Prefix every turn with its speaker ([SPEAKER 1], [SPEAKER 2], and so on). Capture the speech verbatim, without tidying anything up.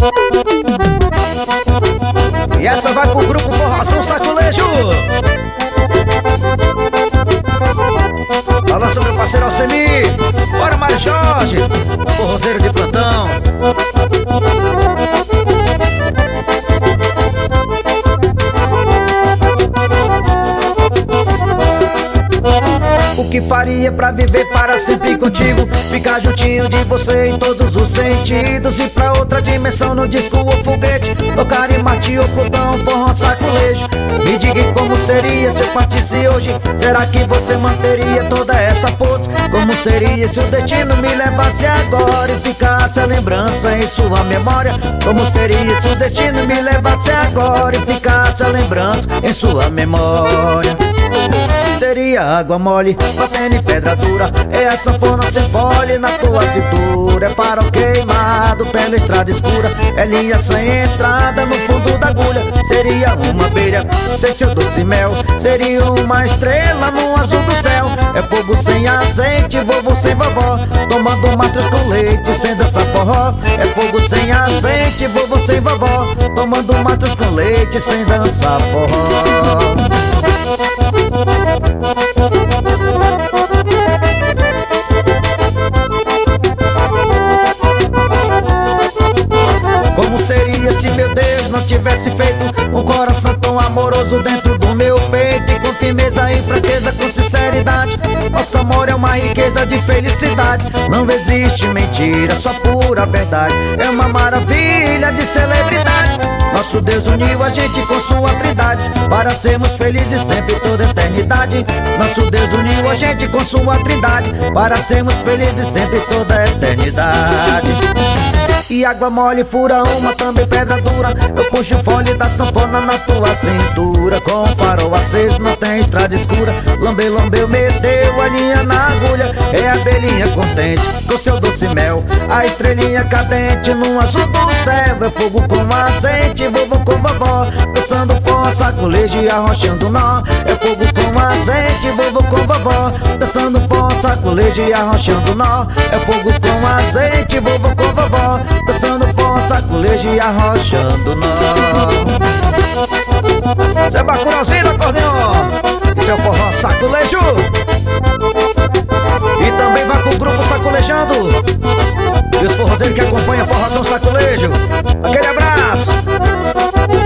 [SPEAKER 1] E essa vai pro grupo Forração Saculejo. Balança meu parceiro Alcemir. Bora Mário Jorge, forrozeiro de plantão. O que faria pra viver para sempre contigo? Ficar juntinho de você em todos os sentidos. E pra outra dimensão no disco ou foguete, tocar em Marte ou Plutão, forró saculejo. Me diga como seria se eu partisse hoje. Será que você manteria toda essa pose? Como seria se o destino me levasse agora e ficasse a lembrança em sua memória? Como seria se o destino me levasse agora e ficasse a lembrança em sua memória? Seria água mole, batendo em pedra dura. É a sanfona sem fole na tua cintura. É farol queimado pela estrada escura. É linha sem entrada no fundo da agulha. Seria uma beira sem seu doce mel. Seria uma estrela no azul do céu. É fogo sem azeite, vovô sem vovó, tomando matros com leite sem dançar forró. É fogo sem azeite, vovô sem vovó, tomando matros com leite sem dançar forró. Como seria se meu Deus não tivesse feito um coração tão amoroso dentro do meu peito? E com firmeza e fraqueza, com sinceridade, nosso amor é uma riqueza de felicidade. Não existe mentira, só pura verdade. É uma maravilha de celebridade. Nosso Deus uniu a gente com sua trindade para sermos felizes sempre toda eternidade. Nosso Deus uniu a gente com sua trindade para sermos felizes sempre toda eternidade. E água mole fura uma, também pedra dura. Eu puxo o fole da sanfona na tua cintura. Com o farol aceso, não tem estrada escura. Lambeu, lambeu, meteu a linha na agulha. É a abelhinha contente com seu doce mel. A estrelinha cadente no azul do céu. É fogo com azeite, vovô com vovó, dançando forró, saculejo e arrochando nó. É fogo com azeite, vovô com vovó, dançando forró, saculejo e arrochando nó. É fogo com azeite, vovô com vovó, dançando forró, saculejo e arrochando nó. Zé Bacurauzinho no acordeon. Isso é o forró saculejo. E também vai pro grupo Saculejando e os forrozeiros que acompanham a Forração Saculejo. Aquele abraço.